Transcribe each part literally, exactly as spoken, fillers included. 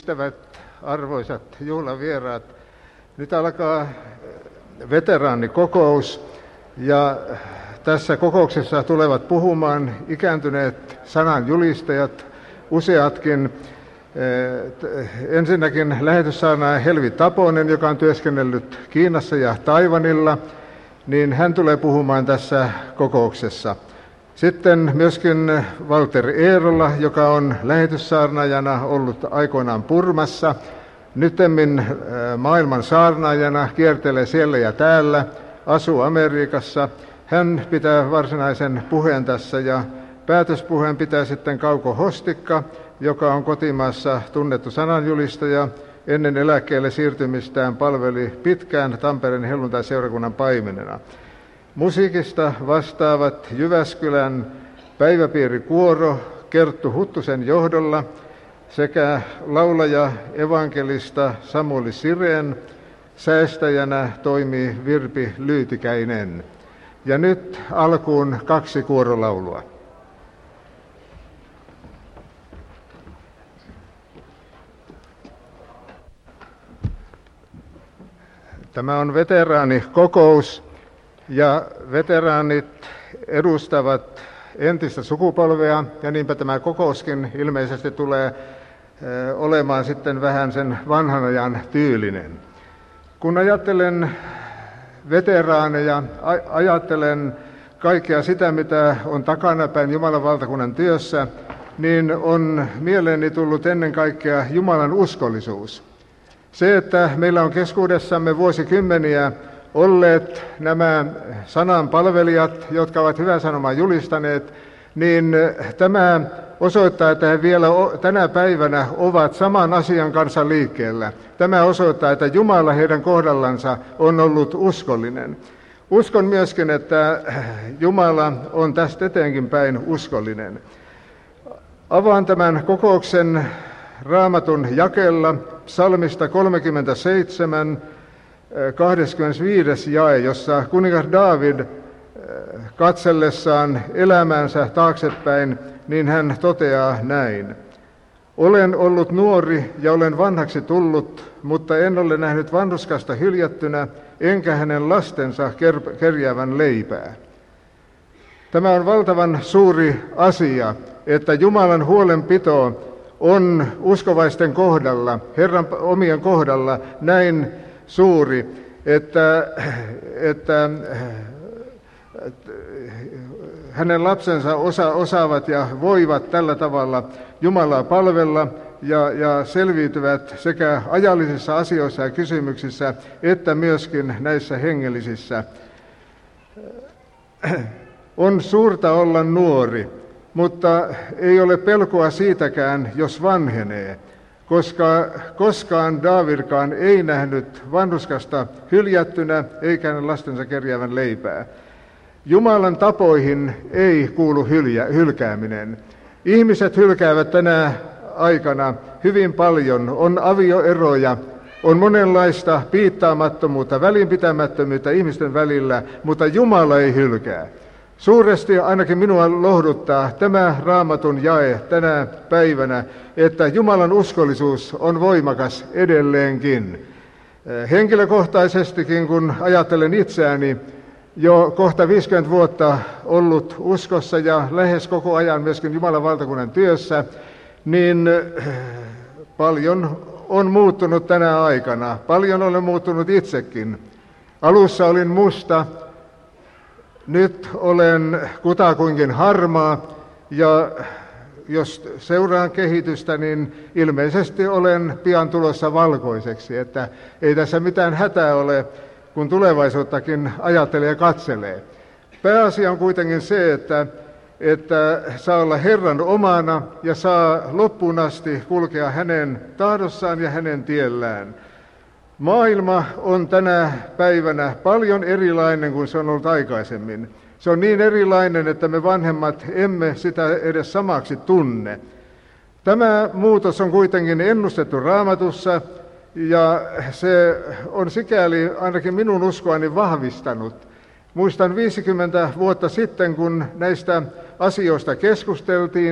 Ystävät, arvoisat juhlavieraat, nyt alkaa veteraanikokous ja tässä kokouksessa tulevat puhumaan ikääntyneet sananjulistajat, useatkin. Ensinnäkin lähetyssaarnaaja Helvi Taponen, joka on työskennellyt Kiinassa ja Taiwanilla, niin hän tulee puhumaan tässä kokouksessa. Sitten myöskin Walter Eerola, joka on lähetyssaarnaajana ollut aikoinaan Burmassa, nytemmin maailman saarnaajana, kiertelee siellä ja täällä, asuu Amerikassa. Hän pitää varsinaisen puheen tässä ja päätöspuheen pitää sitten Kauko Hostikka, joka on kotimaassa tunnettu sananjulistaja. Ennen eläkkeelle siirtymistään palveli pitkään Tampereen helluntaiseurakunnan paimenena. Musiikista vastaavat Jyväskylän päiväpiirikuoro Kerttu Huttusen johdolla sekä laulaja evankelista Samuli Sirén. Säästäjänä toimii Virpi Lyytikäinen. Ja nyt alkuun kaksi kuorolaulua. Tämä on veteraanikokous. Ja veteraanit edustavat entistä sukupolvea, ja niinpä tämä kokouskin ilmeisesti tulee olemaan sitten vähän sen vanhan ajan tyylinen. Kun ajattelen veteraaneja, ajattelen kaikkea sitä, mitä on takanapäin Jumalan valtakunnan työssä, niin on mieleeni tullut ennen kaikkea Jumalan uskollisuus. Se, että meillä on keskuudessamme vuosikymmeniä olleet nämä sanan palvelijat, jotka ovat hyvän sanomaa julistaneet, niin tämä osoittaa, että he vielä tänä päivänä ovat saman asian kanssa liikkeellä. Tämä osoittaa, että Jumala heidän kohdallansa on ollut uskollinen. Uskon myöskin, että Jumala on tästä eteenkin päin uskollinen. Avaan tämän kokouksen Raamatun jakeella psalmista kolmekymmentäseitsemän, kahdeskymmenesviides jae, jossa kuningas Daavid katsellessaan elämäänsä taaksepäin, niin hän toteaa näin. Olen ollut nuori ja olen vanhaksi tullut, mutta en ole nähnyt vanhuskasta hyljättynä, enkä hänen lastensa ker- kerjäävän leipää. Tämä on valtavan suuri asia, että Jumalan huolenpito on uskovaisten kohdalla, Herran omien kohdalla näin suuri, että, että, että hänen lapsensa osa, osaavat ja voivat tällä tavalla Jumalaa palvella ja, ja selviytyvät sekä ajallisissa asioissa ja kysymyksissä, että myöskin näissä hengellisissä. On suurta olla nuori, mutta ei ole pelkoa siitäkään, jos vanhenee. Koska koskaan Daavidkaan ei nähnyt vanhuskasta hyljättynä, eikä hänen lastensa kerjäävän leipää. Jumalan tapoihin ei kuulu hyljä, hylkääminen. Ihmiset hylkäävät tänä aikana hyvin paljon. On avioeroja, on monenlaista piittaamattomuutta, välinpitämättömyyttä ihmisten välillä, mutta Jumala ei hylkää. Suuresti ainakin minua lohduttaa tämä Raamatun jae tänä päivänä, että Jumalan uskollisuus on voimakas edelleenkin. Henkilökohtaisestikin, kun ajattelen itseäni, jo kohta viisikymmentä vuotta ollut uskossa ja lähes koko ajan myöskin Jumalan valtakunnan työssä, niin paljon on muuttunut tänä aikana. Paljon olen muuttunut itsekin. Alussa olin musta. Nyt olen kutakuinkin harmaa ja jos seuraan kehitystä, niin ilmeisesti olen pian tulossa valkoiseksi, että ei tässä mitään hätää ole, kun tulevaisuuttakin ajattelee ja katselee. Pääasia on kuitenkin se, että, että saa olla Herran omana ja saa loppuun asti kulkea hänen tahdossaan ja hänen tiellään. Maailma on tänä päivänä paljon erilainen kuin se on ollut aikaisemmin. Se on niin erilainen, että me vanhemmat emme sitä edes samaksi tunne. Tämä muutos on kuitenkin ennustettu Raamatussa ja se on sikäli ainakin minun uskoani vahvistanut. Muistan viisikymmentä vuotta sitten, kun näistä asioista keskusteltiin,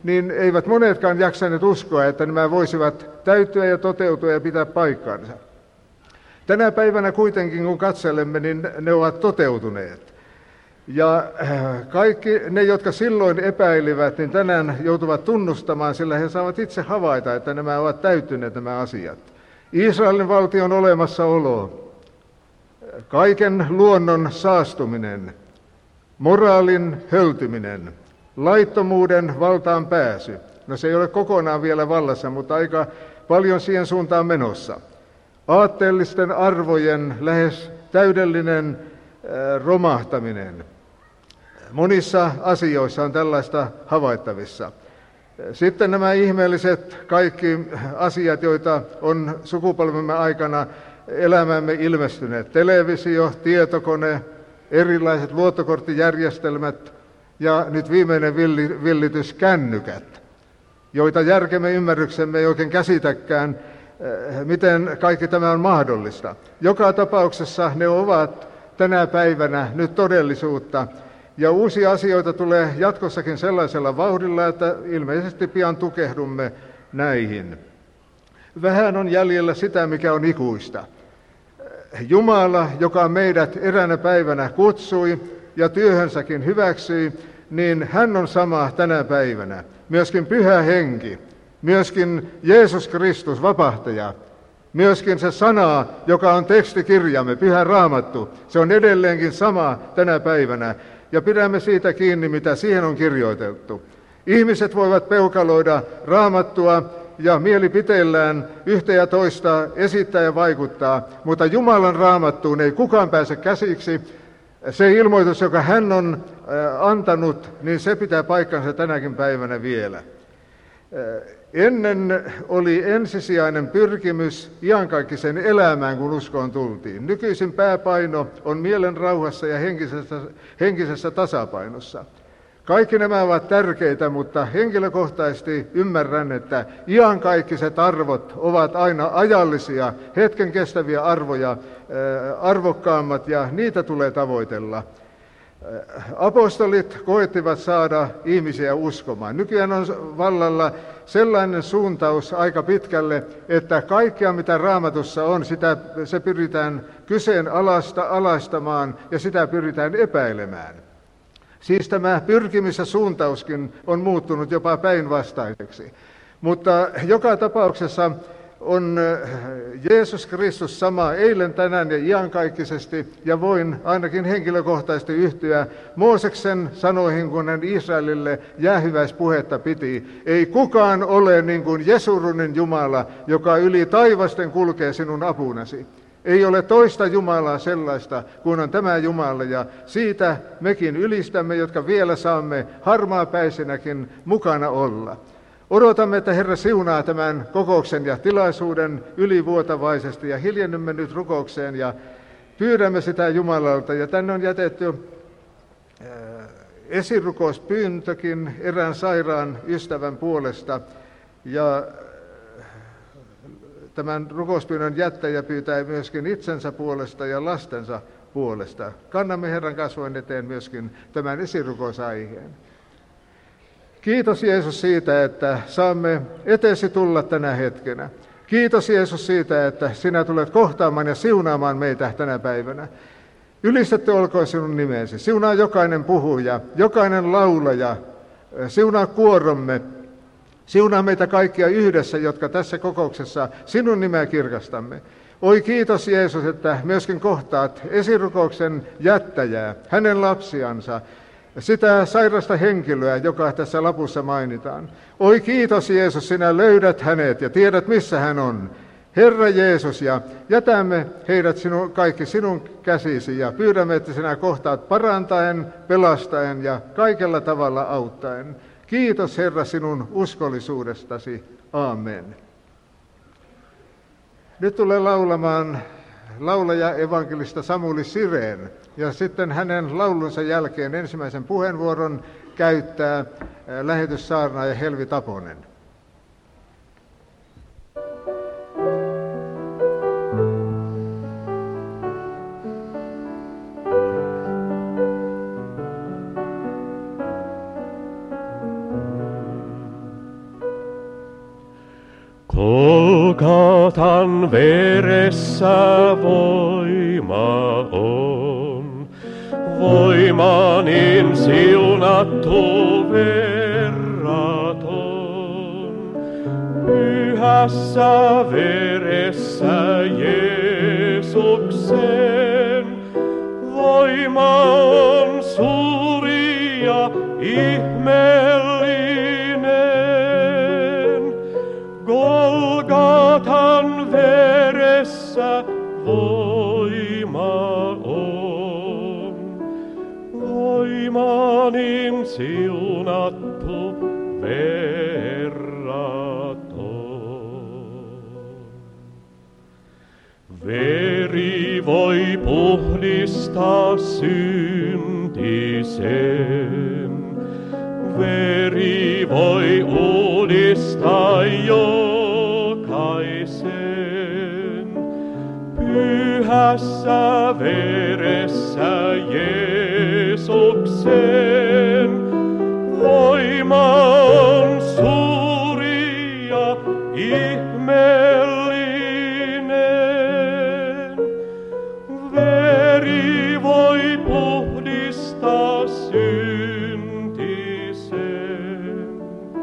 niin eivät monetkaan jaksaneet uskoa, että nämä voisivat täyttyä ja toteutua ja pitää paikkaansa. Tänä päivänä kuitenkin, kun katselemme, niin ne ovat toteutuneet. Ja kaikki ne, jotka silloin epäilivät, niin tänään joutuvat tunnustamaan, sillä he saavat itse havaita, että nämä ovat täyttyneet nämä asiat. Israelin valtion olemassaolo, kaiken luonnon saastuminen, moraalin höltyminen, laittomuuden valtaan pääsy. No se ei ole kokonaan vielä vallassa, mutta aika paljon siihen suuntaan menossa. Aatteellisten arvojen lähes täydellinen romahtaminen. Monissa asioissa on tällaista havaittavissa. Sitten nämä ihmeelliset kaikki asiat, joita on sukupolvemme aikana elämämme ilmestyneet. Televisio, tietokone, erilaiset luottokorttijärjestelmät ja nyt viimeinen villi, villitys, kännykät, joita järkemme ymmärryksemme ei oikein käsitäkään, miten kaikki tämä on mahdollista. Joka tapauksessa ne ovat tänä päivänä nyt todellisuutta, ja uusia asioita tulee jatkossakin sellaisella vauhdilla, että ilmeisesti pian tukehdumme näihin. Vähän on jäljellä sitä, mikä on ikuista. Jumala, joka meidät eräänä päivänä kutsui ja työhönsäkin hyväksyi, niin hän on sama tänä päivänä. Myöskin Pyhä Henki, myöskin Jeesus Kristus, vapahtaja, myöskin se sana, joka on tekstikirjamme, Pyhä Raamattu, se on edelleenkin sama tänä päivänä. Ja pidämme siitä kiinni, mitä siihen on kirjoitettu. Ihmiset voivat peukaloida Raamattua ja mielipiteillään yhtä ja toista esittää ja vaikuttaa, mutta Jumalan Raamattuun ei kukaan pääse käsiksi. Se ilmoitus, joka hän on antanut, niin se pitää paikkansa tänäkin päivänä vielä. Ennen oli ensisijainen pyrkimys iankaikkiseen elämään, kun uskoon tultiin. Nykyisin pääpaino on mielen rauhassa ja henkisessä, henkisessä tasapainossa. Kaikki nämä ovat tärkeitä, mutta henkilökohtaisesti ymmärrän, että iankaikiset arvot ovat aina ajallisia, hetken kestäviä arvoja, arvokkaammat, ja niitä tulee tavoitella. Apostolit koettivat saada ihmisiä uskomaan. Nykyään on vallalla sellainen suuntaus aika pitkälle, että kaikkea mitä Raamatussa on, sitä, se pyritään kyseenalaistamaan ja sitä pyritään epäilemään. Siis tämä pyrkimis ja suuntauskin on muuttunut jopa päinvastaiseksi. Mutta joka tapauksessa on Jeesus Kristus sama eilen, tänään ja iankaikkisesti, ja voin ainakin henkilökohtaisesti yhtyä Mooseksen sanoihin, kun hän Israelille jäähyväispuhetta piti. Ei kukaan ole niin kuin Jesurunin Jumala, joka yli taivasten kulkee sinun apunasi. Ei ole toista Jumalaa sellaista kuin on tämä Jumala, ja siitä mekin ylistämme, jotka vielä saamme harmaapäisenäkin mukana olla. Odotamme, että Herra siunaa tämän kokouksen ja tilaisuuden ylivuotavaisesti, ja hiljennymme nyt rukoukseen ja pyydämme sitä Jumalalta. Ja tänne on jätetty esirukouspyyntökin erään sairaan ystävän puolesta, ja tämän rukouspyynnön jättäjä pyytää myöskin itsensä puolesta ja lastensa puolesta. Kannamme Herran kasvojen eteen myöskin tämän esirukousaiheen. Kiitos Jeesus siitä, että saamme eteesi tulla tänä hetkenä. Kiitos Jeesus siitä, että sinä tulet kohtaamaan ja siunaamaan meitä tänä päivänä. Ylistetty olkoon sinun nimesi. Siunaa jokainen puhuja, jokainen laulaja, siunaa kuoromme. Siunaa meitä kaikkia yhdessä, jotka tässä kokouksessa sinun nimeä kirkastamme. Oi kiitos Jeesus, että myöskin kohtaat esirukouksen jättäjää, hänen lapsiansa, sitä sairasta henkilöä, joka tässä lapussa mainitaan. Oi kiitos Jeesus, sinä löydät hänet ja tiedät missä hän on. Herra Jeesus, ja jätämme heidät sinun, kaikki sinun käsisi ja pyydämme, että sinä kohtaat parantaen, pelastaen ja kaikella tavalla auttaen. Kiitos Herra sinun uskollisuudestasi. Aamen. Nyt tulee laulamaan laulaja evankelista Samuli Sirén, ja sitten hänen laulunsa jälkeen ensimmäisen puheenvuoron käyttää lähetyssaarnaaja Helvi Taponen. Golgatan veressä voima on, voima niin siunattu verraton. Pyhässä veressä Jeesuksen voima on suuri ja ihmeellinen. Golgatan veressä voima on, voima niin siunattu verraton. Veri voi puhdistaa syntisen, veri voi uudistaa jokaisen. Pyhässä veressä Jeesuksen voima on suuri ja ihmeellinen. Veri voi puhdistaa syntisen,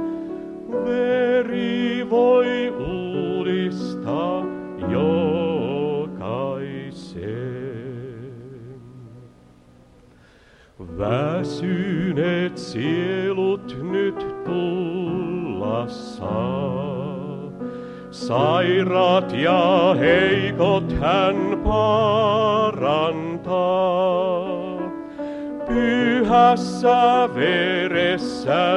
veri voi uudistaa jokaisen. Väsyneet sielut nyt tulla saa, sairaat ja heikot hän parantaa. Pyhässä veressä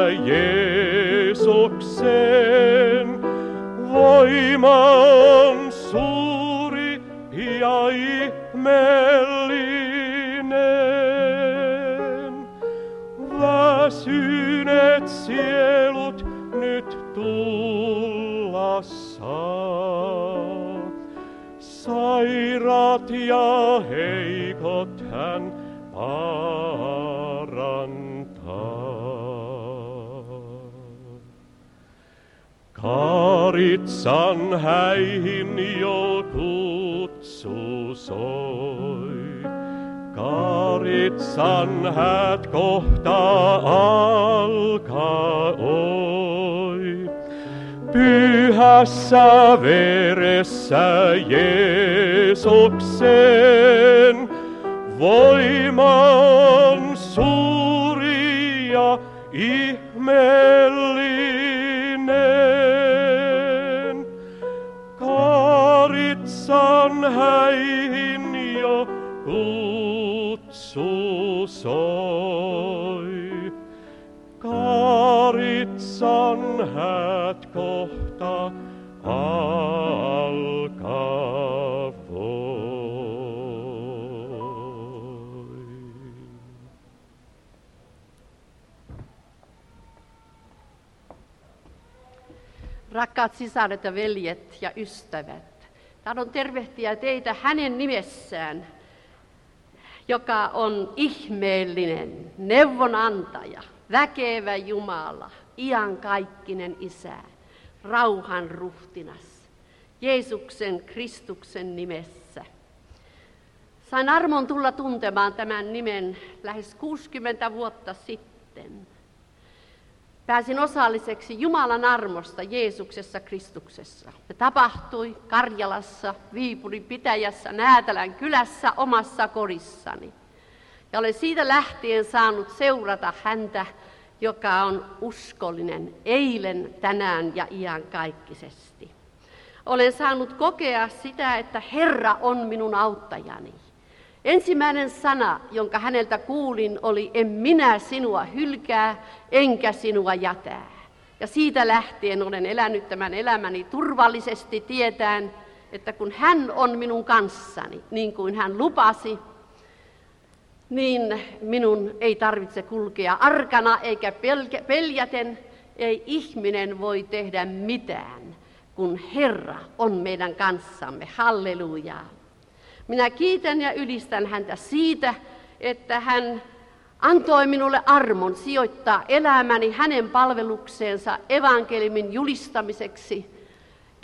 Jeesuksen voima on suuri ja ihmeellinen. Väsyneet sielut nyt tulla saa, sairaat ja heikot hän parantaa. Karitsan häihin jo kutsu soi, Karitsan häät kohta alkaa oi. Pyhässä veressä Jeesuksen voima on suuri ja ihmeellinen. Karitsan häihin jo kutsu soi, Karitsan häät kohta alkaa voi. Rakkaat sisaret ja veljet ja ystävät, tahdon tervehtiä teitä hänen nimessään, joka on ihmeellinen, neuvonantaja, väkevä Jumala, iankaikkinen Isä, rauhan ruhtinas, Jeesuksen Kristuksen nimessä. Sain armon tulla tuntemaan tämän nimen lähes kuusikymmentä vuotta sitten. Pääsin osalliseksi Jumalan armosta Jeesuksessa Kristuksessa. Se tapahtui Karjalassa, Viipurin pitäjässä, Näätälän kylässä omassa kodissani. Ja olen siitä lähtien saanut seurata häntä, joka on uskollinen eilen, tänään ja iankaikkisesti. Olen saanut kokea sitä, että Herra on minun auttajani. Ensimmäinen sana, jonka häneltä kuulin, oli en minä sinua hylkää, enkä sinua jätää. Ja siitä lähtien olen elänyt tämän elämäni turvallisesti tietäen, että kun hän on minun kanssani, niin kuin hän lupasi, niin minun ei tarvitse kulkea arkana eikä peljäten, ei ihminen voi tehdä mitään, kun Herra on meidän kanssamme. Halleluja! Minä kiitän ja ylistän häntä siitä, että hän antoi minulle armon sijoittaa elämäni hänen palvelukseensa evankeliumin julistamiseksi.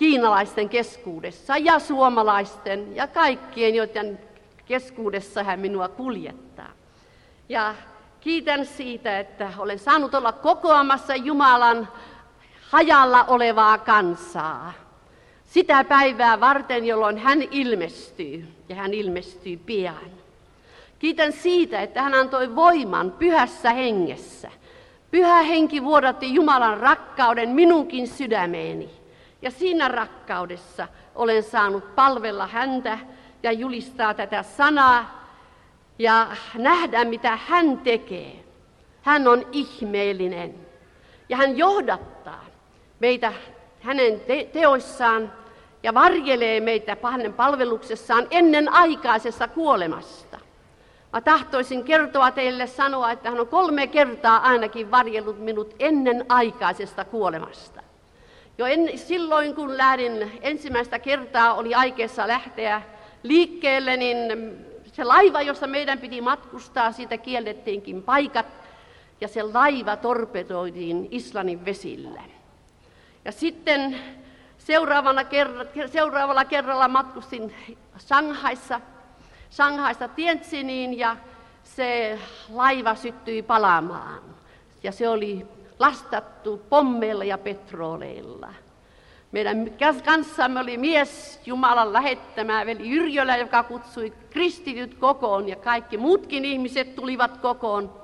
kiinalaisten keskuudessa ja suomalaisten ja kaikkien, joiden keskuudessa hän minua kuljettaa. Ja kiitän siitä, että olen saanut olla kokoamassa Jumalan hajalla olevaa kansaa. Sitä päivää varten, jolloin hän ilmestyy, ja hän ilmestyy pian. Kiitän siitä, että hän antoi voiman pyhässä hengessä. Pyhä henki vuodatti Jumalan rakkauden minunkin sydämeeni. Ja siinä rakkaudessa olen saanut palvella häntä ja julistaa tätä sanaa ja nähdä, mitä hän tekee. Hän on ihmeellinen ja hän johdattaa meitä hänen te- teoissaan ja varjelee meitä hänen palveluksessaan ennen aikaisesta kuolemasta. Mä tahtoisin kertoa teille sanoa, että hän on kolme kertaa ainakin varjellut minut ennen aikaisesta kuolemasta. Jo en, silloin, kun lähdin ensimmäistä kertaa, oli aikeessa lähteä liikkeelle, niin se laiva, jossa meidän piti matkustaa, siitä kiellettiinkin paikat, ja se laiva torpedoitiin Islannin vesille. Ja sitten seuraavana kerra, seuraavalla kerralla matkustin Shanghaissa, Shanghaista Tianjiniin, ja se laiva syttyi palaamaan. Ja se oli lastattu pommeilla ja petroleilla. Meidän kanssamme oli mies, Jumalan lähettämä veli Yrjölä, joka kutsui kristityt kokoon, ja kaikki muutkin ihmiset tulivat kokoon,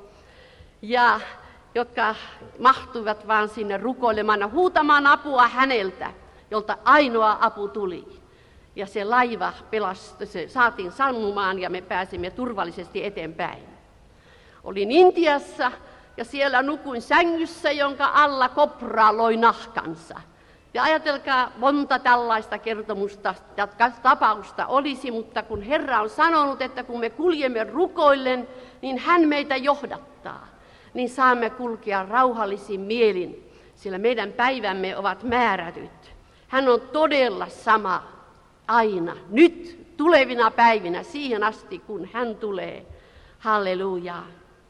ja jotka mahtuivat vaan sinne rukoilemaan ja huutamaan apua häneltä, jolta ainoa apu tuli. Ja se laiva pelastui, se saatiin sammumaan ja me pääsimme turvallisesti eteenpäin. Olin Intiassa ja siellä nukuin sängyssä, jonka alla kobra loi nahkansa. Ja ajatelkaa, monta tällaista kertomusta ja tapausta olisi, mutta kun Herra on sanonut, että kun me kuljemme rukoillen, niin hän meitä johdattaa, niin saamme kulkea rauhallisin mielin, sillä meidän päivämme ovat määrätyt. Hän on todella sama aina, nyt, tulevina päivinä, siihen asti, kun hän tulee. Halleluja.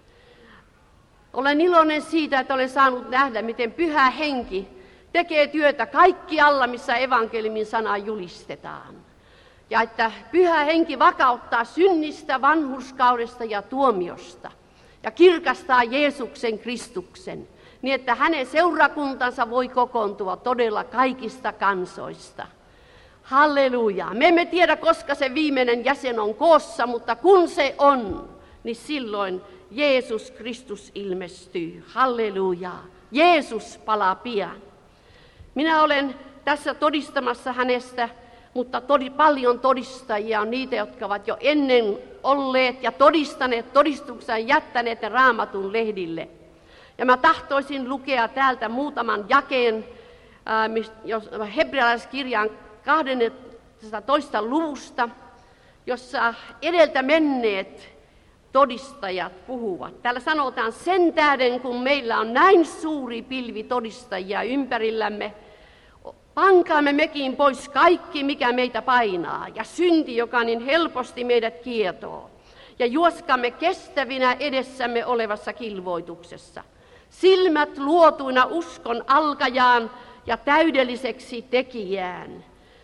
Olen iloinen siitä, että olen saanut nähdä, miten Pyhä Henki tekee työtä kaikkialla, missä evankeliumin sanaa julistetaan. Ja että Pyhä Henki vakauttaa synnistä, vanhurskaudesta ja tuomiosta. Ja kirkastaa Jeesuksen Kristuksen, niin että hänen seurakuntansa voi kokoontua todella kaikista kansoista. Halleluja. Me emme tiedä, koska se viimeinen jäsen on koossa, mutta kun se on, niin silloin Jeesus Kristus ilmestyy. Halleluja. Jeesus palaa pian. Minä olen tässä todistamassa hänestä, mutta todi, paljon todistajia on niitä, jotka ovat jo ennen olleet ja todistaneet todistuksen jättäneet ne Raamatun lehdille. Ja mä tahtoisin lukea täältä muutaman jakeen äh, hebrealaiskirjan kahdennestatoista luvusta, jossa edeltä menneet todistajat puhuvat. Täällä sanotaan, sen tähden kun meillä on näin suuri pilvi todistajia ympärillämme, pankaamme mekin pois kaikki, mikä meitä painaa, ja synti, joka niin helposti meidät kietoo, ja juoskamme kestävinä edessämme olevassa kilvoituksessa. Silmät luotuina uskon alkajaan ja täydelliseksi tekijään,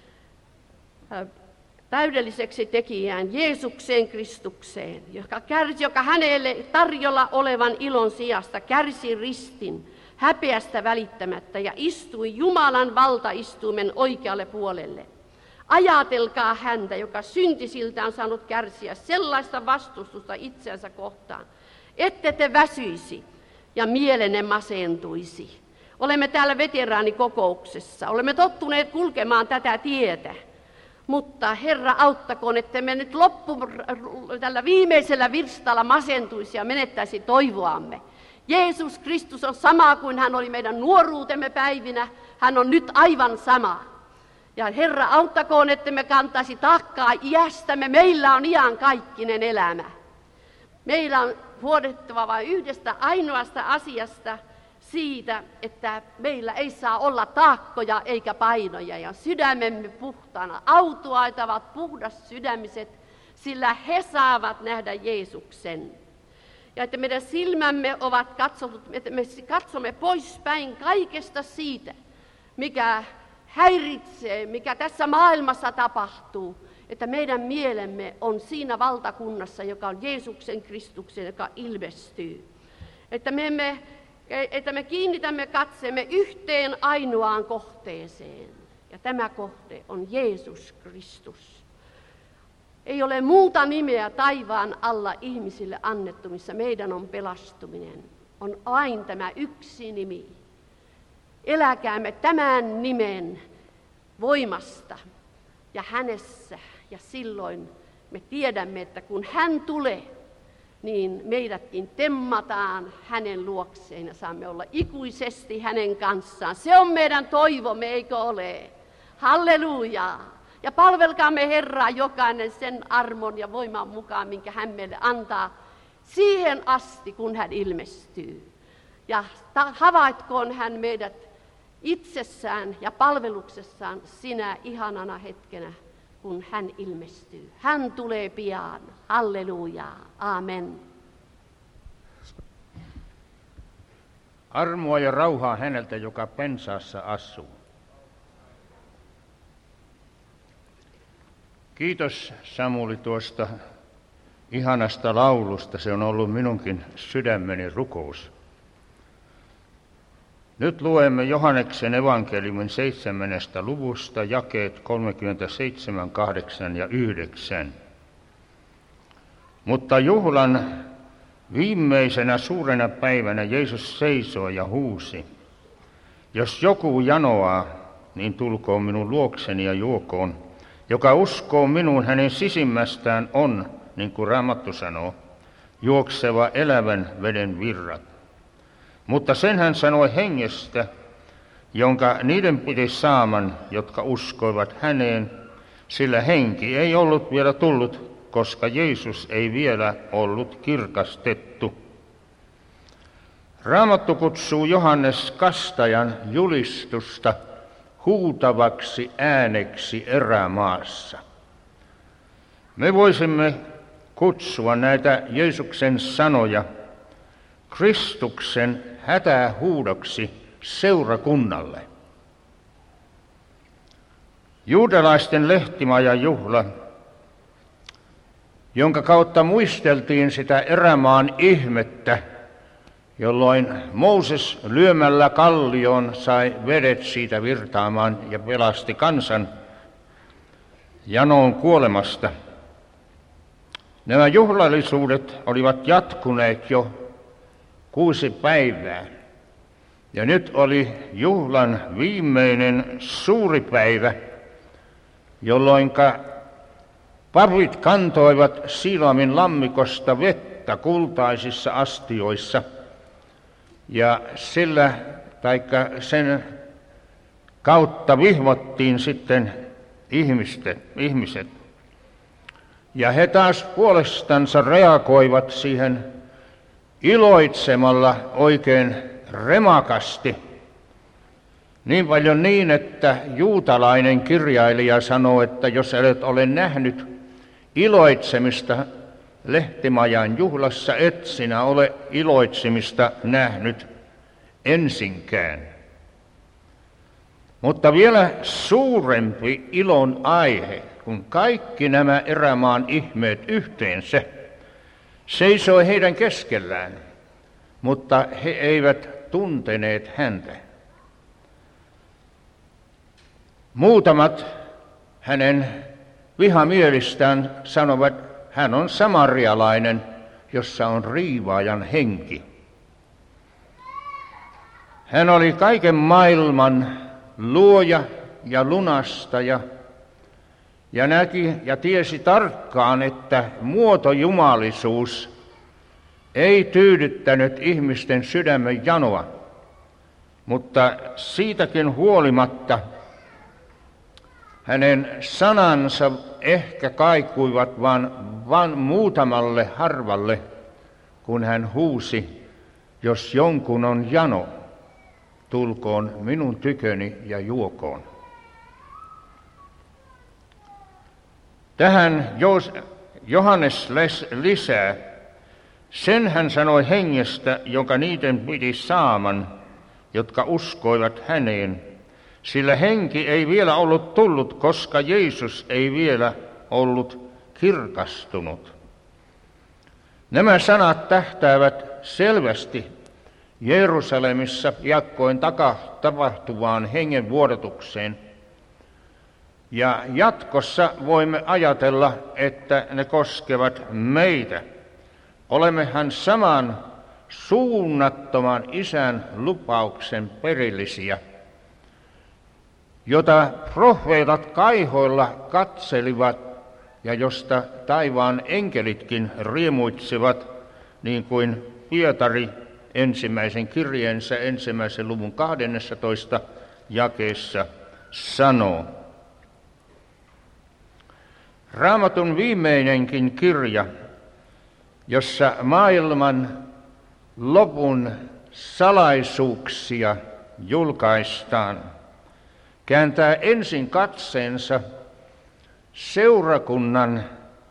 äh, täydelliseksi tekijään, Jeesukseen Kristukseen, joka, kärsi, joka hänelle tarjolla olevan ilon sijasta kärsi ristin, häpeästä välittämättä ja istui Jumalan valtaistuimen oikealle puolelle. Ajatelkaa häntä, joka syntisiltä on saanut kärsiä sellaista vastustusta itseänsä kohtaan, ette te väsyisi ja mielenne masentuisi. Olemme täällä veteraanikokouksessa, olemme tottuneet kulkemaan tätä tietä, mutta Herra auttakoon, että me nyt loppu tällä viimeisellä virstalla masentuisi ja menettäisi toivoamme. Jeesus Kristus on sama kuin hän oli meidän nuoruutemme päivinä. Hän on nyt aivan sama. Ja Herra auttakoon, että me kantaisi taakkaa iästämme. Meillä on iankaikkinen elämä. Meillä on huolehdittava vain yhdestä ainoasta asiasta, siitä, että meillä ei saa olla taakkoja eikä painoja. Ja sydämemme puhtaana. Autuaitavat puhdas sydämiset, sillä he saavat nähdä Jeesuksen. Ja että meidän silmämme ovat katsotut, että me katsomme poispäin kaikesta siitä, mikä häiritsee, mikä tässä maailmassa tapahtuu, että meidän mielemme on siinä valtakunnassa, joka on Jeesuksen Kristuksen, joka ilmestyy. Että me, emme, että me kiinnitämme katseemme yhteen ainoaan kohteeseen. Ja tämä kohde on Jeesus Kristus. Ei ole muuta nimeä taivaan alla ihmisille annettu, missä meidän on pelastuminen. On vain tämä yksi nimi. Eläkäämme tämän nimen voimasta ja hänessä. Ja silloin me tiedämme, että kun hän tulee, niin meidätkin temmataan hänen luokseen ja saamme olla ikuisesti hänen kanssaan. Se on meidän toivomme, eikö ole? Halleluja! Ja palvelkaamme Herraa jokainen sen armon ja voiman mukaan, minkä hän meille antaa siihen asti, kun hän ilmestyy. Ja havaitkoon hän meidät itsessään ja palveluksessaan sinä ihanana hetkenä, kun hän ilmestyy. Hän tulee pian. Halleluja. Amen. Armoa ja rauhaa häneltä, joka pensaassa asuu. Kiitos Samuli tuosta ihanasta laulusta. Se on ollut minunkin sydämeni rukous. Nyt luemme Johanneksen evankeliumin seitsemännestä luvusta jakeet kolmekymmentäseitsemän, kahdeksan ja yhdeksän. Mutta juhlan viimeisenä suurena päivänä Jeesus seisoi ja huusi: jos joku janoaa, niin tulkoon minun luokseni ja juokoon. Joka uskoo minuun, hänen sisimmästään on, niin kuin Raamattu sanoo, juokseva elävän veden virrat. Mutta sen hän sanoi hengestä, jonka niiden piti saaman, jotka uskoivat häneen, sillä henki ei ollut vielä tullut, koska Jeesus ei vielä ollut kirkastettu. Raamattu kutsuu Johannes Kastajan julistusta huutavaksi ääneksi erämaassa. Me voisimme kutsua näitä Jeesuksen sanoja Kristuksen hätähuudoksi seurakunnalle. Juutalaisten lehtimajan juhla, jonka kautta muisteltiin sitä erämaan ihmettä, jolloin Mooses lyömällä kallioon sai vedet siitä virtaamaan ja pelasti kansan janoon kuolemasta. Nämä juhlallisuudet olivat jatkuneet jo kuusi päivää. Ja nyt oli juhlan viimeinen suuri päivä, jolloin papit kantoivat Siloamin lammikosta vettä kultaisissa astioissa. Ja sillä taikka sen kautta vihmottiin sitten ihmiset, ihmiset. Ja he taas puolestansa reagoivat siihen iloitsemalla oikein remakasti. Niin paljon niin, että juutalainen kirjailija sanoo, että jos et ole nähnyt iloitsemista lehtimajan juhlassa, et sinä ole iloitsemista nähnyt ensinkään. Mutta vielä suurempi ilon aihe, kun kaikki nämä erämaan ihmeet yhteensä seisoi heidän keskellään, mutta he eivät tunteneet häntä. Muutamat hänen vihamielistään sanovat, hän on samarialainen, jossa on riivaajan henki. Hän oli kaiken maailman luoja ja lunastaja ja näki ja tiesi tarkkaan, että muotojumalisuus ei tyydyttänyt ihmisten sydämen janoa, mutta siitäkin huolimatta hänen sanansa ehkä kaikuivat vain, vain muutamalle harvalle, kun hän huusi, jos jonkun on jano, tulkoon minun tyköni ja juokoon. Tähän Johannes lisää, sen hän sanoi hengestä, jonka niiden piti saaman, jotka uskoivat häneen, sillä henki ei vielä ollut tullut, koska Jeesus ei vielä ollut kirkastunut. Nämä sanat tähtäävät selvästi Jerusalemissa piakkoin tapahtuvaan hengen vuodatukseen. Ja jatkossa voimme ajatella, että ne koskevat meitä. Olemmehan saman suunnattoman Isän lupauksen perillisiä, jota profeetat kaihoilla katselivat ja josta taivaan enkelitkin riemuitsivat, niin kuin Pietari ensimmäisen kirjeensä ensimmäisen luvun kahdennessatoista jakeessa sanoo. Raamatun viimeinenkin kirja, jossa maailman lopun salaisuuksia julkaistaan, kääntää ensin katseensa seurakunnan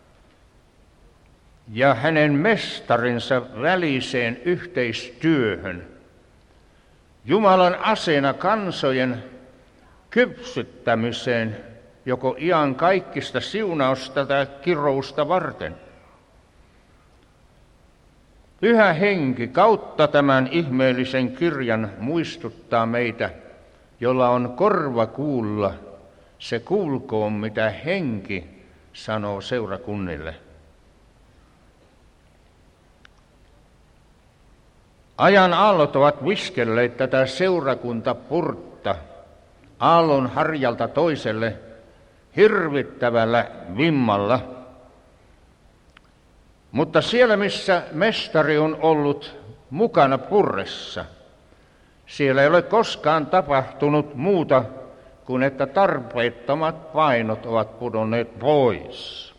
ja hänen mestarinsa väliseen yhteistyöhön, Jumalan aseena kansojen kypsyttämiseen joko iän kaikkista siunausta tai kirousta varten. Pyhä Henki kautta tämän ihmeellisen kirjan muistuttaa meitä, jolla on korva kuulla, se kuulkoon, mitä Henki sanoo seurakunnille. Ajan aallot ovat viskelleet tätä seurakuntapurtta aallon harjalta toiselle hirvittävällä vimmalla. Mutta siellä, missä mestari on ollut mukana purressa, siellä ei ole koskaan tapahtunut muuta kuin että tarpeettomat painot ovat pudonneet pois.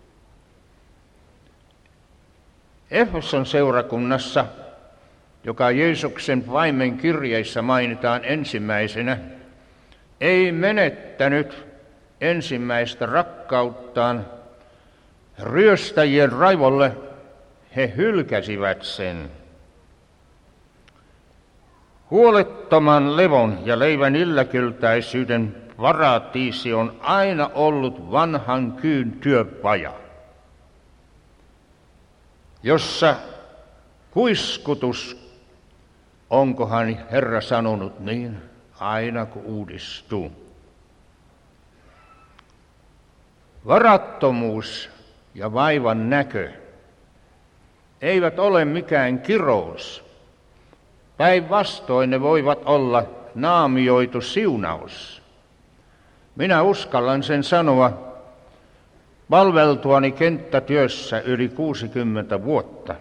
Efeson seurakunnassa, joka Jeesuksen paimen kirjeissä mainitaan ensimmäisenä, ei menettänyt ensimmäistä rakkauttaan. Ryöstäjien raivolle he hylkäsivät sen. Huolettoman levon ja leivän ylläkyltäisyyden paratiisi on aina ollut vanhan kyyn työpaja, jossa kuiskutus, onkohan Herra sanonut niin, aina kun uudistuu. Varattomuus ja vaivan näkö eivät ole mikään kirous. Päinvastoin ne voivat olla naamioitu siunaus. Minä uskallan sen sanoa palveltuani kenttätyössä yli kuusikymmentä vuotta.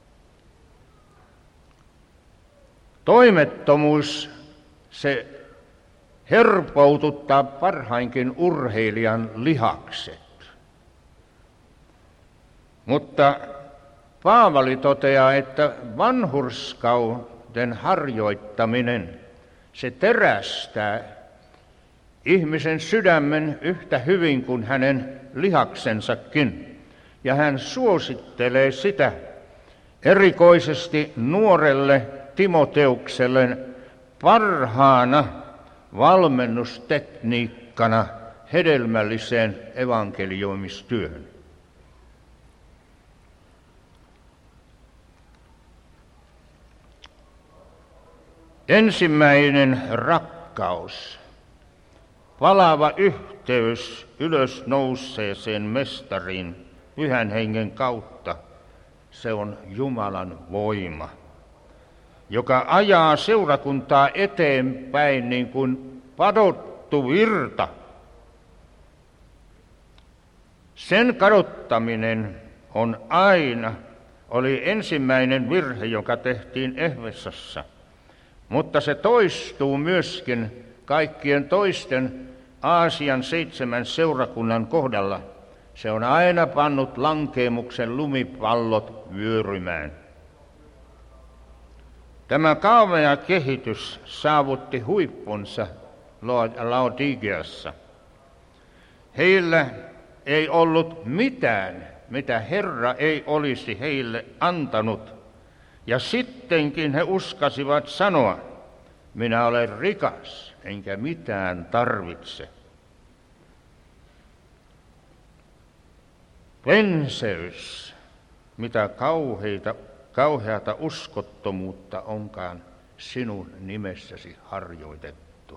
Toimettomuus, se herpoututtaa parhainkin urheilijan lihakset. Mutta Paavali toteaa, että vanhurskauden harjoittaminen, se terästää ihmisen sydämen yhtä hyvin kuin hänen lihaksensakin. Ja hän suosittelee sitä erikoisesti nuorelle Timoteukselle parhaana valmennustekniikkana hedelmälliseen evankelioimistyöhön. Ensimmäinen rakkaus, palava yhteys ylösnouseeseen mestariin Pyhän Hengen kautta, se on Jumalan voima, joka ajaa seurakuntaa eteenpäin niin kuin padottu virta. Sen kadottaminen on aina, oli ensimmäinen virhe, joka tehtiin Efesossa, mutta se toistuu myöskin kaikkien toisten Aasian seitsemän seurakunnan kohdalla. Se on aina pannut lankeemuksen lumipallot vyörymään. Tämä kaavea kehitys saavutti huippunsa Laodikiassa. Heillä ei ollut mitään, mitä Herra ei olisi heille antanut. Ja sittenkin he uskasivat sanoa, minä olen rikas, enkä mitään tarvitse. Penseys, mitä kauheita, kauheata uskottomuutta onkaan sinun nimessäsi harjoitettu.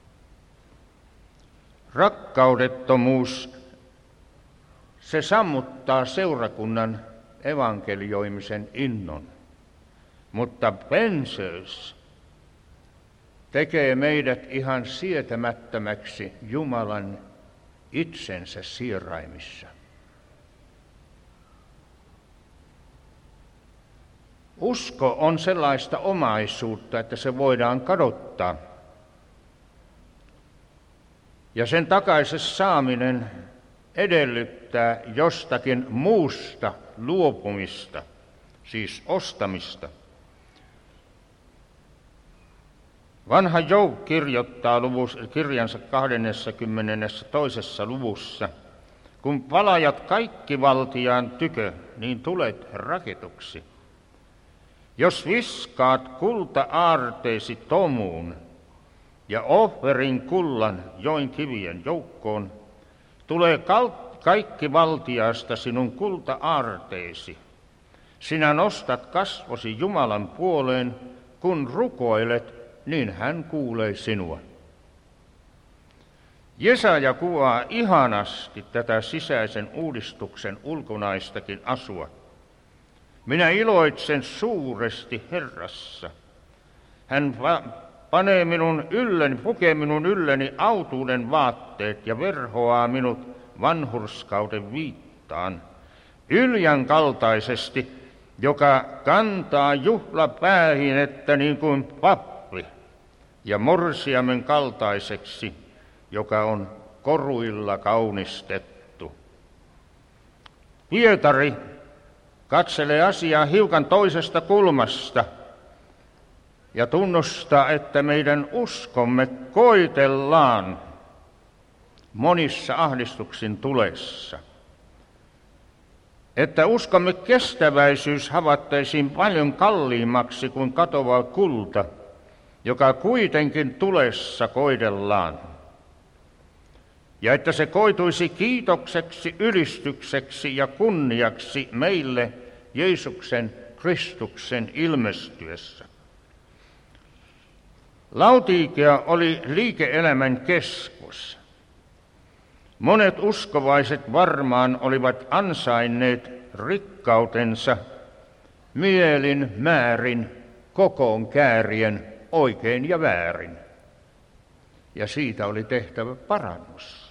Rakkaudettomuus, se sammuttaa seurakunnan evankelioimisen innon, mutta penseys tekee meidät ihan sietämättömäksi Jumalan itsensä sieraimissa. Usko on sellaista omaisuutta, että se voidaan kadottaa. Ja sen takaisin saaminen edellyttää jostakin muusta luopumista, siis ostamista. Vanha Job kirjoittaa luvus, kirjansa kahdeskymmenestoinen luvussa, kun palajat kaikki valtiaan tykö, niin tulet raketuksi. Jos viskaat kulta-aarteesi tomuun ja Offerin kullan join kivien joukkoon, tulee kaikki valtiasta sinun kulta-aarteesi. Sinä nostat kasvosi Jumalan puoleen, kun rukoilet, niin hän kuulee sinua. Jesaja kuvaa ihanasti tätä sisäisen uudistuksen ulkonaistakin asua. Minä iloitsen suuresti Herrassa. Hän panee minun ylleni, pukee minun ylleni autuuden vaatteet ja verhoaa minut vanhurskauden viittaan. Yljän kaltaisesti, joka kantaa juhlapäähinettä niin kuin pappi, ja morsiamen kaltaiseksi, joka on koruilla kaunistettu. Pietari katselee asiaa hiukan toisesta kulmasta ja tunnustaa, että meidän uskomme koitellaan monissa ahdistuksin tulessa. Että uskomme kestäväisyys havattaisiin paljon kalliimmaksi kuin katoava kulta, joka kuitenkin tulessa koidellaan. Ja että se koituisi kiitokseksi, ylistykseksi ja kunniaksi meille Jeesuksen Kristuksen ilmestyessä. Laodikea oli liike-elämän keskus. Monet uskovaiset varmaan olivat ansainneet rikkautensa mielin, määrin, kokoon käärien, oikein ja väärin. Ja siitä oli tehtävä parannus.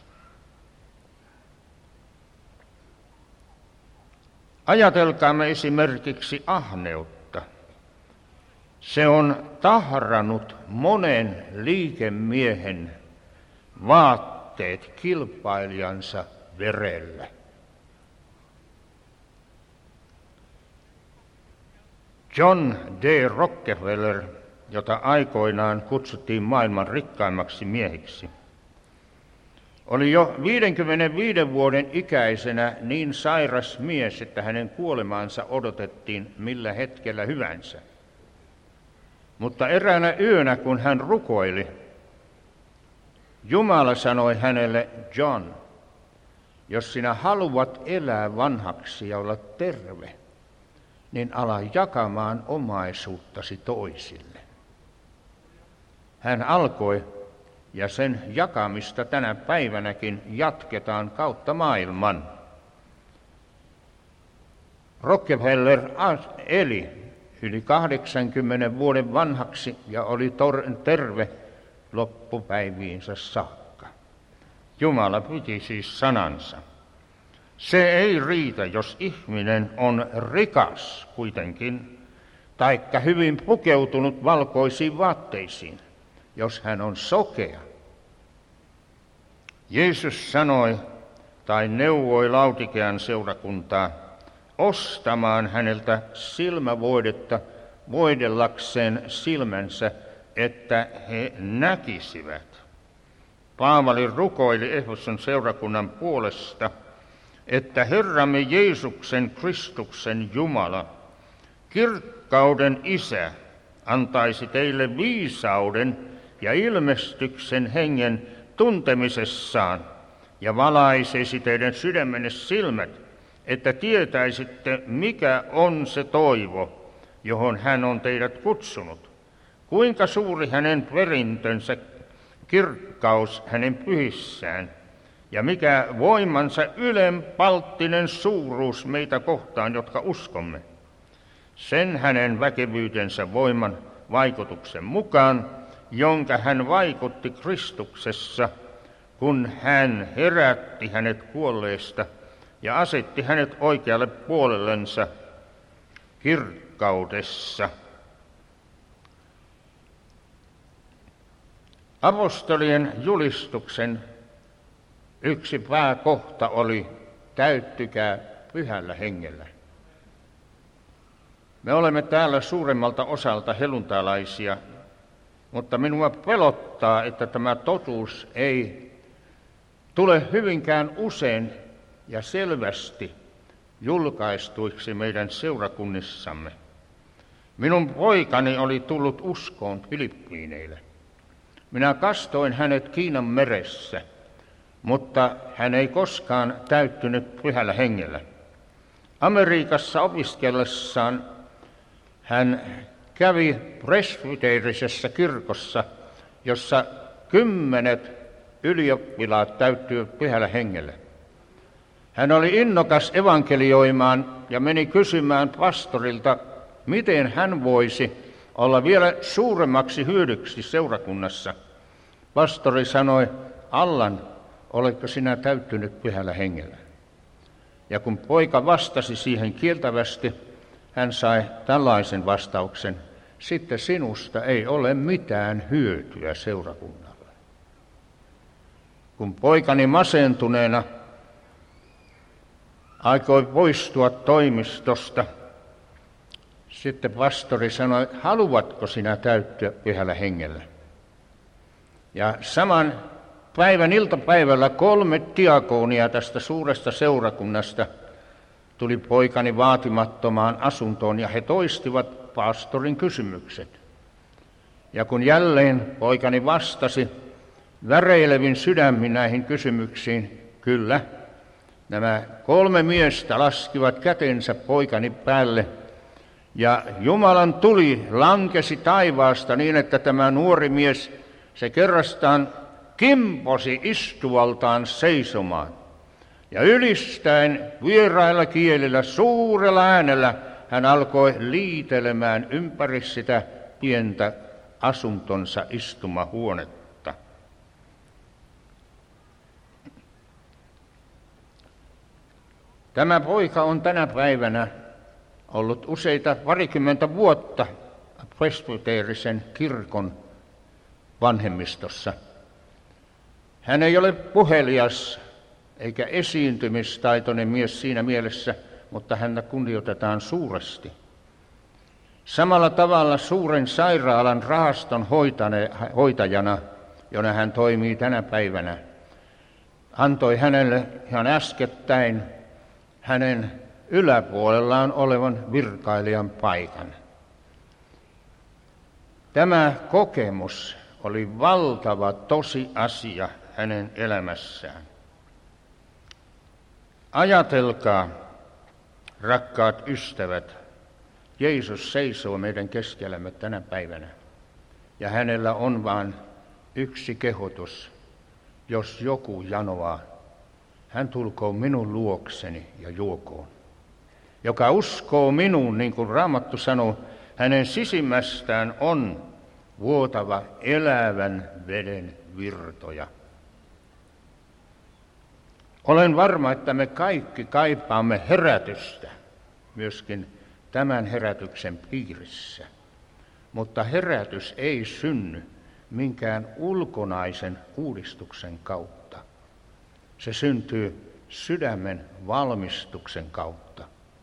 Ajatelkaamme esimerkiksi ahneutta. Se on tahrannut monen liikemiehen vaatteet kilpailijansa verellä. John D. Rockefeller, jota aikoinaan kutsuttiin maailman rikkaimmaksi miehiksi, oli jo viidenkymmenenviiden vuoden ikäisenä niin sairas mies, että hänen kuolemaansa odotettiin millä hetkellä hyvänsä. Mutta eräänä yönä, kun hän rukoili, Jumala sanoi hänelle, John, jos sinä haluat elää vanhaksi ja olla terve, niin ala jakamaan omaisuuttasi toisille. Hän alkoi, ja sen jakamista tänä päivänäkin jatketaan kautta maailman. Rockefeller eli yli kahdeksankymmenen vuoden vanhaksi ja oli terve loppupäiviinsä saakka. Jumala piti siis sanansa. Se ei riitä, jos ihminen on rikas kuitenkin, taikka hyvin pukeutunut valkoisiin vaatteisiin, jos hän on sokea. Jeesus sanoi tai neuvoi Laodikean seurakuntaa ostamaan häneltä silmävoidetta voidellakseen silmänsä, että he näkisivät. Paavali rukoili Efeson seurakunnan puolesta, että Herramme Jeesuksen Kristuksen Jumala, kirkkauden Isä, antaisi teille viisauden ja ilmestyksen hengen tuntemisessaan ja valaisisi teidän sydämenne silmät, että tietäisitte, mikä on se toivo, johon hän on teidät kutsunut, kuinka suuri hänen perintönsä kirkkaus hänen pyhissään, ja mikä voimansa ylenpalttinen suuruus meitä kohtaan, jotka uskomme. Sen hänen väkevyytensä voiman vaikutuksen mukaan, jonka hän vaikutti Kristuksessa, kun hän herätti hänet kuolleista ja asetti hänet oikealle puolellensa kirkkaudessa. Apostolien julistuksen yksi pääkohta oli: täyttykää pyhällä hengellä. Me olemme täällä suuremmalta osalta helluntalaisia, mutta minua pelottaa, että tämä totuus ei tule hyvinkään usein ja selvästi julkaistuiksi meidän seurakunnissamme. Minun poikani oli tullut uskoon Filippiineille. Minä kastoin hänet Kiinan meressä, mutta hän ei koskaan täyttynyt pyhällä hengellä. Amerikassa opiskellessaan hän kävi presbyteerisessä kirkossa, jossa kymmenet ylioppilaat täyttyivät pyhällä hengellä. Hän oli innokas evankelioimaan ja meni kysymään pastorilta, miten hän voisi olla vielä suuremmaksi hyödyksi seurakunnassa. Pastori sanoi: Allan, oletko sinä täyttynyt pyhällä hengellä? Ja kun poika vastasi siihen kieltävästi, hän sai tällaisen vastauksen: sitten sinusta ei ole mitään hyötyä seurakunnalle. Kun poikani masentuneena aikoi poistua toimistosta, sitten pastori sanoi: haluatko sinä täyttyä pyhällä hengellä? Ja saman päivän iltapäivällä kolme diakoonia tästä suuresta seurakunnasta tuli poikani vaatimattomaan asuntoon, ja he toistivat pastorin kysymykset. Ja kun jälleen poikani vastasi väreilevin sydämin näihin kysymyksiin, kyllä, nämä kolme miestä laskivat kätensä poikani päälle, ja Jumalan tuli lankesi taivaasta niin, että tämä nuori mies, se kerrastaan kimposi istuvaltaan seisomaan. Ja ylistäen vierailla kielillä, suurella äänellä, hän alkoi liitelemään ympäri sitä pientä asuntonsa istumahuonetta. Tämä poika on tänä päivänä ollut useita parikymmentä vuotta presbyteerisen kirkon vanhemmistossa. Hän ei ole puhelias eikä esiintymistaitoinen mies siinä mielessä, mutta häntä kunnioitetaan suuresti. Samalla tavalla suuren sairaalan rahaston hoitajana, jona hän toimii tänä päivänä, antoi hänelle ihan äskettäin hänen yläpuolellaan olevan virkailijan paikan. Tämä kokemus oli valtava tosiasia hänen elämässään. Ajatelkaa, rakkaat ystävät, Jeesus seisoo meidän keskellämme tänä päivänä, ja hänellä on vain yksi kehotus: jos joku janoaa, hän tulkoon minun luokseni ja juokoon. Joka uskoo minuun, niin kuin Raamattu sanoo, hänen sisimmästään on vuotava elävän veden virtoja. Olen varma, että me kaikki kaipaamme herätystä myöskin tämän herätyksen piirissä. Mutta herätys ei synny minkään ulkonaisen uudistuksen kautta. Se syntyy sydämen valmistuksen kautta.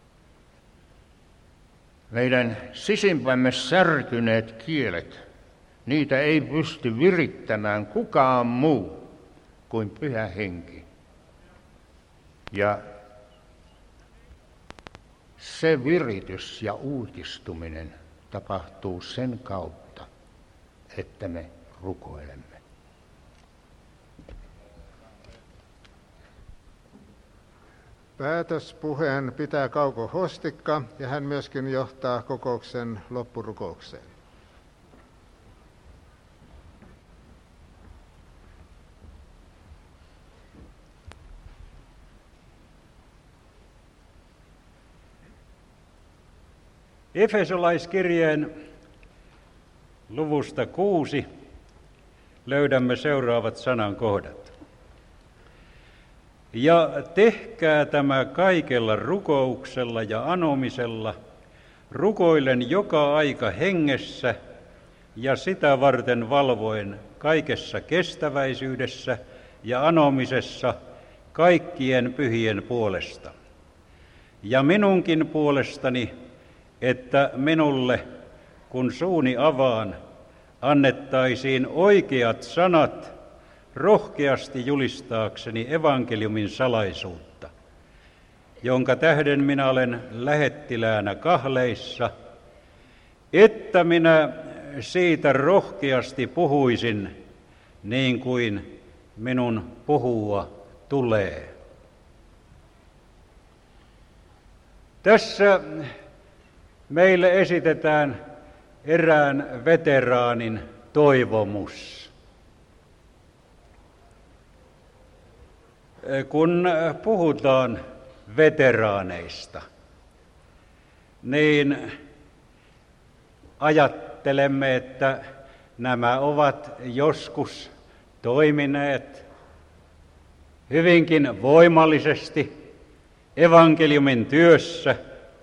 Meidän sisimpämme särkyneet kielet, niitä ei pysty virittämään kukaan muu kuin Pyhä Henki. Ja se viritys ja uudistuminen tapahtuu sen kautta, että me rukoilemme. Päätöspuheen pitää Kauko Hostikka ja hän myöskin johtaa kokouksen loppurukoukseen. Efesolaiskirjeen luvusta kuusi löydämme seuraavat sanankohdat. Ja tehkää tämä kaikella rukouksella ja anomisella, rukoillen joka aika hengessä ja sitä varten valvoen kaikessa kestäväisyydessä ja anomisessa kaikkien pyhien puolesta. Ja minunkin puolestani, että minulle, kun suuni avaan, annettaisiin oikeat sanat rohkeasti julistaakseni evankeliumin salaisuutta, jonka tähden minä olen lähettiläänä kahleissa, että minä siitä rohkeasti puhuisin niin kuin minun puhua tulee. Tässä meille esitetään erään veteraanin toivomus. Kun puhutaan veteraaneista, niin ajattelemme, että nämä ovat joskus toimineet hyvinkin voimallisesti evankeliumin työssä,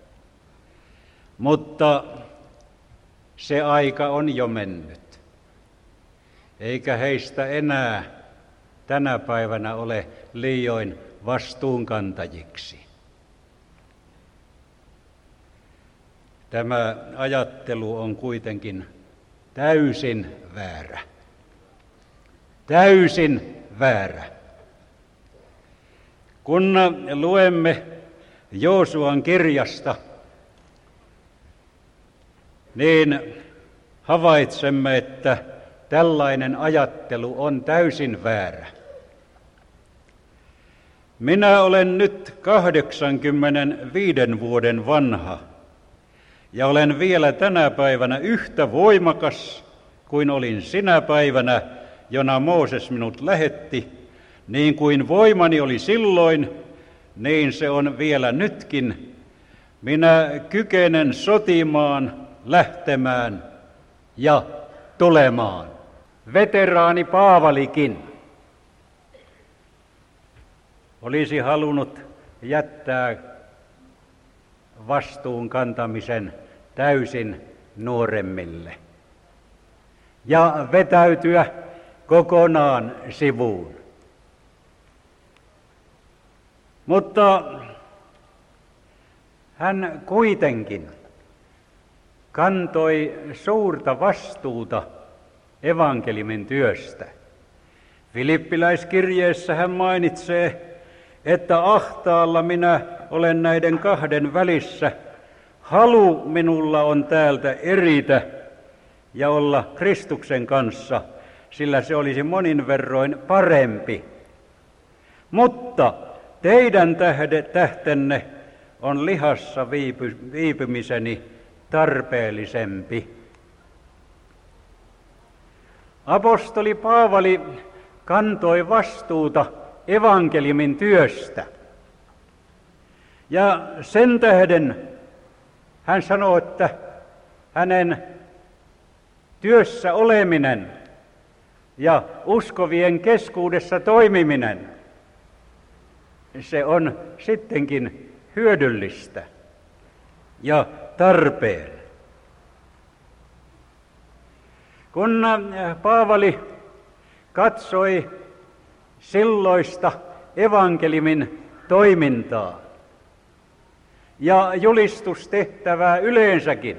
mutta se aika on jo mennyt, eikä heistä enää tänä päivänä ole liioin vastuunkantajiksi. Tämä ajattelu on kuitenkin täysin väärä. Täysin väärä. Kun luemme Joosuan kirjasta, niin havaitsemme, että tällainen ajattelu on täysin väärä. Minä olen nyt kahdeksankymmentäviisi vuoden vanha ja olen vielä tänä päivänä yhtä voimakas kuin olin sinä päivänä, jona Mooses minut lähetti. Niin kuin voimani oli silloin, niin se on vielä nytkin. Minä kykenen sotimaan, lähtemään ja tulemaan. Veteraani Paavalikin olisi halunnut jättää vastuun kantamisen täysin nuoremmille ja vetäytyä kokonaan sivuun. Mutta hän kuitenkin kantoi suurta vastuuta evankeliumin työstä. Filippiläiskirjeessä hän mainitsee, että ahtaalla minä olen näiden kahden välissä. Halu minulla on täältä eritä ja olla Kristuksen kanssa, sillä se olisi monin verroin parempi. Mutta teidän tähtenne on lihassa viipy, viipymiseni tarpeellisempi. Apostoli Paavali kantoi vastuuta evankeliumin työstä. Ja sen tähden hän sanoo, että hänen työssä oleminen ja uskovien keskuudessa toimiminen, se on sittenkin hyödyllistä ja tarpeen. Kun Paavali katsoi silloista evankeliumin toimintaa ja julistustehtävää yleensäkin,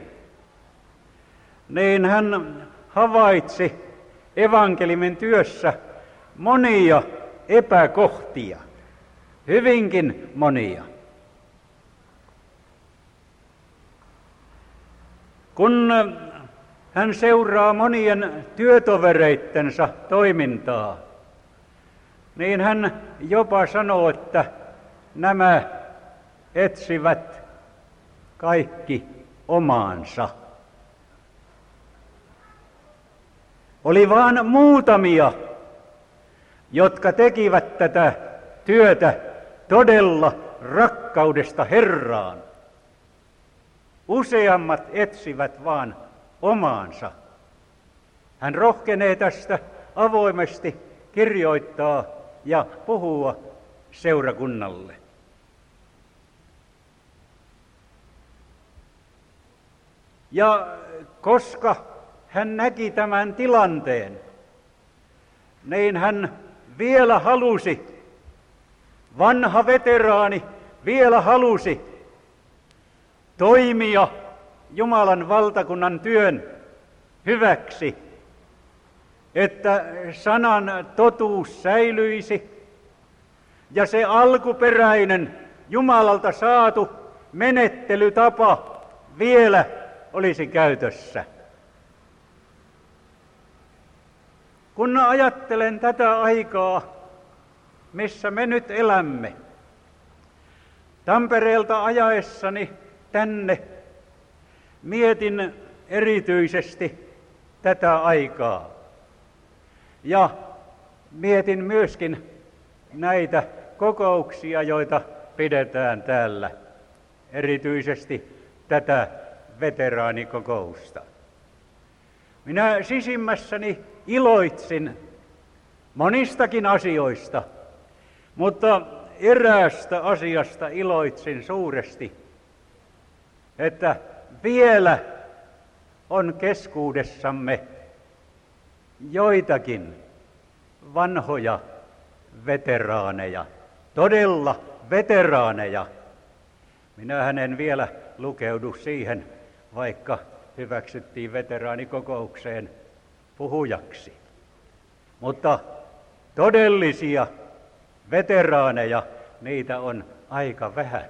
niin hän havaitsi evankeliumin työssä monia epäkohtia, hyvinkin monia. Kun hän seuraa monien työtovereittensa toimintaa, niin hän jopa sanoo, että nämä etsivät kaikki omaansa. Oli vain muutamia, jotka tekivät tätä työtä todella rakkaudesta Herraan. Useammat etsivät vaan omaansa. Hän rohkenee tästä avoimesti kirjoittaa ja puhua seurakunnalle. Ja koska hän näki tämän tilanteen, niin hän vielä halusi, vanha veteraani vielä halusi toimia Jumalan valtakunnan työn hyväksi, että sanan totuus säilyisi ja se alkuperäinen Jumalalta saatu menettelytapa vielä olisi käytössä. Kun ajattelen tätä aikaa, missä me nyt elämme, Tampereelta ajaessani tänne mietin erityisesti tätä aikaa. Ja mietin myöskin näitä kokouksia, joita pidetään täällä, erityisesti tätä veteraanikokousta. Minä sisimmässäni iloitsin monistakin asioista, mutta eräästä asiasta iloitsin suuresti, että vielä on keskuudessamme joitakin vanhoja veteraaneja, todella veteraaneja. Minähän en vielä lukeudu siihen, vaikka hyväksyttiin veteraanikokoukseen puhujaksi. Mutta todellisia veteraaneja, niitä on aika vähän.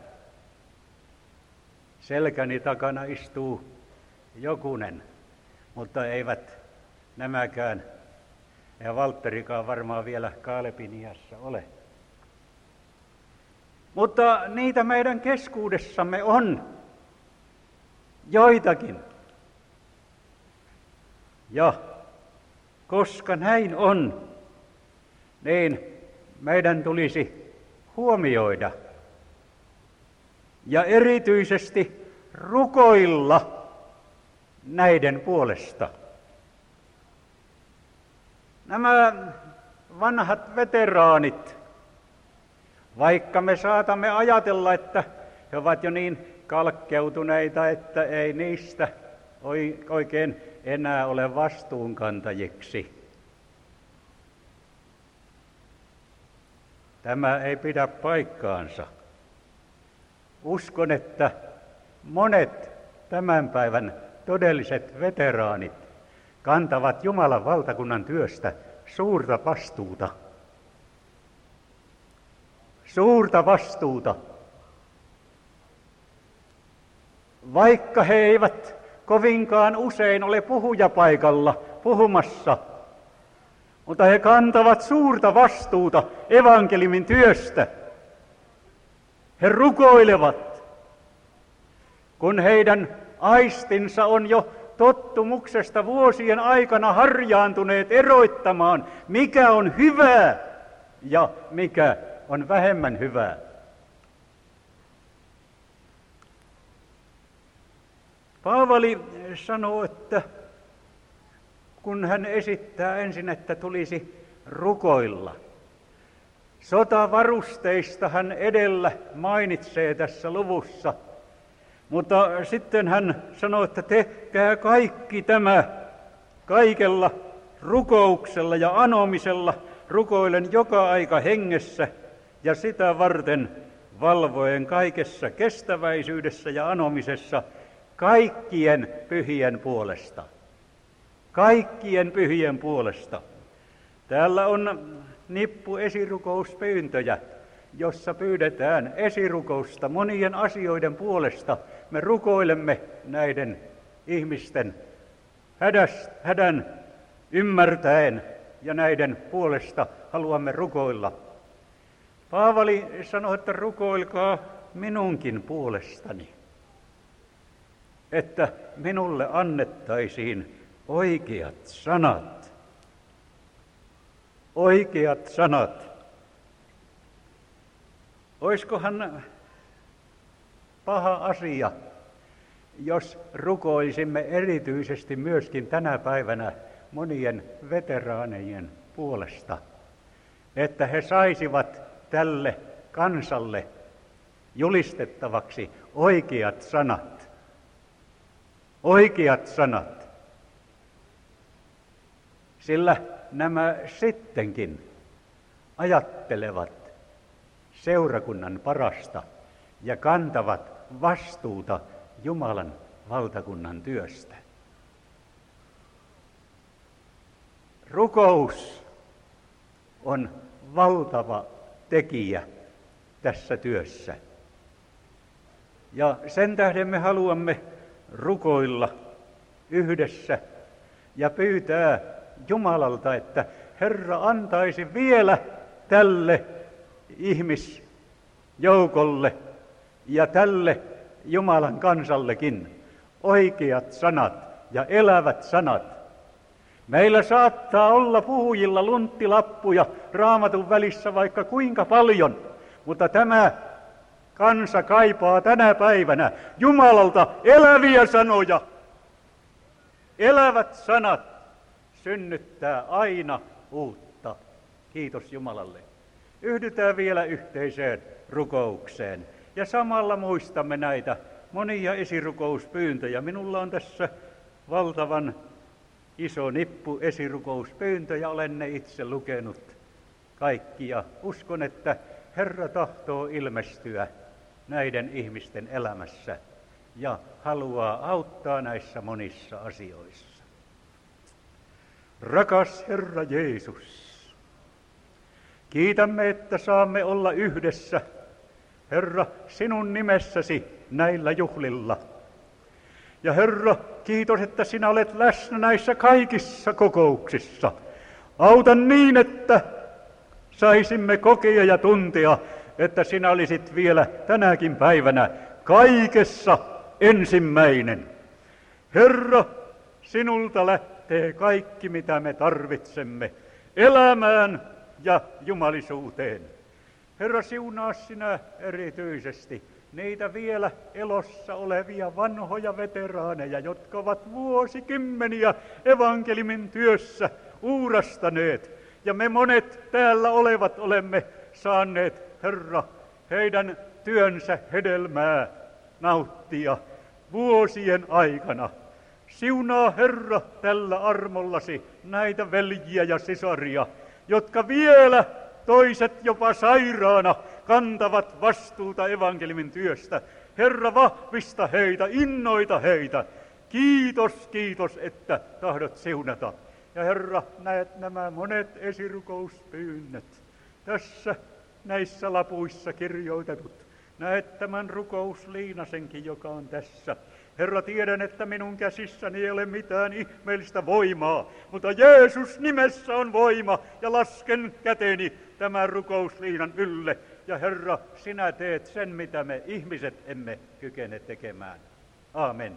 Selkäni takana istuu jokunen, mutta eivät nämäkään, ja Valtterikaan varmaan vielä Kaalepin iässä ole. Mutta niitä meidän keskuudessamme on joitakin. Ja koska näin on, niin meidän tulisi huomioida ja erityisesti rukoilla näiden puolesta. Nämä vanhat veteraanit, vaikka me saatamme ajatella, että he ovat jo niin kalkkeutuneita, että ei niistä oikein enää ole vastuunkantajiksi. Tämä ei pidä paikkaansa. Uskon, että monet tämän päivän todelliset veteraanit kantavat Jumalan valtakunnan työstä suurta vastuuta. Suurta vastuuta. Vaikka he eivät kovinkaan usein ole puhujapaikalla puhumassa, mutta he kantavat suurta vastuuta evankeliumin työstä. He rukoilevat, kun heidän aistinsa on jo tottumuksesta vuosien aikana harjaantuneet eroittamaan, mikä on hyvää ja mikä on vähemmän hyvää. Paavali sanoo, että kun hän esittää ensin, että tulisi rukoilla. Sotavarusteista hän edellä mainitsee tässä luvussa, mutta sitten hän sanoo, että tehkää kaikki tämä kaikella rukouksella ja anomisella, rukoilen joka aika hengessä ja sitä varten valvoen kaikessa kestäväisyydessä ja anomisessa kaikkien pyhien puolesta. Kaikkien pyhien puolesta. Täällä on nippu esirukouspyyntöjä, jossa pyydetään esirukousta monien asioiden puolesta. Me rukoilemme näiden ihmisten hädäst, hädän ymmärtäen ja näiden puolesta haluamme rukoilla. Paavali sanoi, että rukoilkaa minunkin puolestani, että minulle annettaisiin oikeat sanat. Oikeat sanat. Oiskohan paha asia, jos rukoilisimme erityisesti myöskin tänä päivänä monien veteraanejen puolesta, että he saisivat tälle kansalle julistettavaksi oikeat sanat. Oikeat sanat. Sillä nämä sittenkin ajattelevat seurakunnan parasta ja kantavat vastuuta Jumalan valtakunnan työstä. Rukous on valtava tekijä tässä työssä. Ja sen tähden me haluamme rukoilla yhdessä ja pyytää Jumalalta, että Herra antaisi vielä tälle ihmisjoukolle ja tälle Jumalan kansallekin oikeat sanat ja elävät sanat. Meillä saattaa olla puhujilla lunttilappuja Raamatun välissä vaikka kuinka paljon, mutta tämä kansa kaipaa tänä päivänä Jumalalta eläviä sanoja. Elävät sanat synnyttää aina uutta. Kiitos Jumalalle. Yhdytään vielä yhteiseen rukoukseen ja samalla muistamme näitä monia esirukouspyyntöjä. Minulla on tässä valtavan iso nippu esirukouspyyntöjä, olen ne itse lukenut kaikki ja uskon, että Herra tahtoo ilmestyä näiden ihmisten elämässä ja haluaa auttaa näissä monissa asioissa. Rakas Herra Jeesus, kiitämme, että saamme olla yhdessä, Herra, sinun nimessäsi näillä juhlilla. Ja Herra, kiitos, että sinä olet läsnä näissä kaikissa kokouksissa. Auta niin, että saisimme kokea ja tuntea, että sinä olisit vielä tänäkin päivänä kaikessa ensimmäinen. Herra, sinulta lähtee kaikki, mitä me tarvitsemme elämään ja jumalisuuteen. Herra, siunaa sinä erityisesti niitä vielä elossa olevia vanhoja veteraaneja, jotka ovat vuosikymmeniä evankeliumin työssä uurastaneet. Ja me monet täällä olevat olemme saaneet, Herra, heidän työnsä hedelmää nauttia vuosien aikana. Siunaa, Herra, tällä armollasi näitä veljiä ja sisaria, jotka vielä toiset jopa sairaana kantavat vastuuta evankeliumin työstä. Herra, vahvista heitä, innoita heitä. Kiitos, kiitos, että tahdot siunata. Ja Herra, näet nämä monet esirukouspyynnöt tässä näissä lapuissa kirjoitetut. Näet tämän rukousliinasenkin, joka on tässä. Herra, tiedän, että minun käsissäni ei ole mitään ihmeellistä voimaa, mutta Jeesus nimessä on voima ja lasken käteni tämän rukousliinan ylle. Ja Herra, sinä teet sen, mitä me ihmiset emme kykene tekemään. Aamen.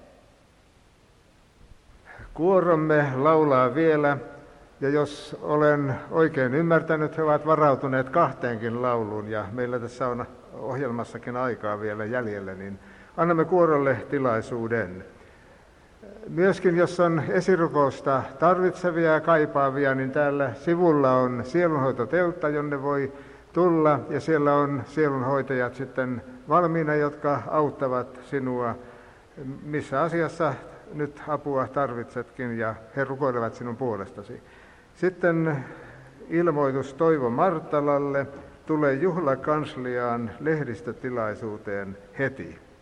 Kuoromme laulaa vielä, ja jos olen oikein ymmärtänyt, he ovat varautuneet kahteenkin lauluun, ja meillä tässä on ohjelmassakin aikaa vielä jäljellä, niin annamme kuorolle tilaisuuden. Myöskin jos on esirukousta tarvitsevia ja kaipaavia, niin täällä sivulla on sielunhoitoteltta, jonne voi tulla, ja siellä on sielunhoitajat sitten valmiina, jotka auttavat sinua, missä asiassa nyt apua tarvitsetkin, ja he rukoilevat sinun puolestasi. Sitten ilmoitus Toivo Martalalle, tulee juhlakansliaan lehdistötilaisuuteen heti.